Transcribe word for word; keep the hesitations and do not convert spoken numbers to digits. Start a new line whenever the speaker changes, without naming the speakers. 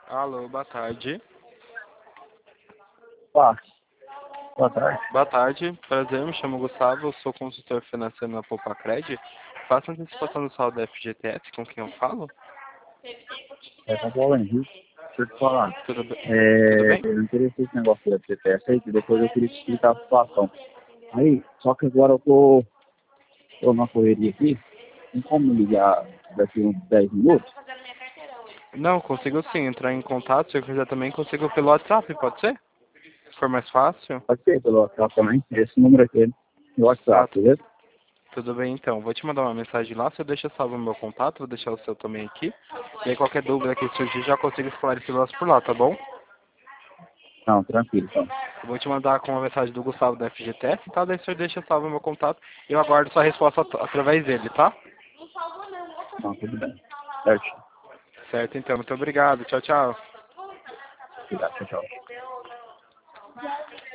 Alô, boa tarde.
Olá, boa tarde.
Boa tarde, prazer, me chamo Gustavo, eu sou consultor financeiro na Poupacred. Faço antecipação do saldo da F G T S, com quem eu falo?
É São Paulo Henrique. Deixa eu te falar.
Tudo bem? Tudo
É,
bem?
eu interessei nesse negócio da F G T S aí, que depois eu queria te explicar a situação. Aí, só que agora eu tô, tô na correria aqui. Tem como me ligar daqui uns dez minutos?
Não, consigo sim, entrar em contato, se eu quiser também consigo pelo WhatsApp, pode ser? Se for mais fácil.
Pode ser pelo WhatsApp também. Esse número aqui é no
Ah,
WhatsApp, beleza?
tudo bem então, vou te mandar uma mensagem lá, você deixa salvo o meu contato, vou deixar o seu também aqui. E aí qualquer dúvida que surgir já consigo esclarecer elas por lá, tá bom?
Não, tranquilo, então.
Eu vou te mandar com uma mensagem do Gustavo da F G T S, tá? Daí você deixa salvo o meu contato e eu aguardo sua resposta at- através dele, tá?
Não, tudo bem. Certo.
Certo, então. Muito obrigado. Tchau, tchau.
Obrigado, tchau, tchau.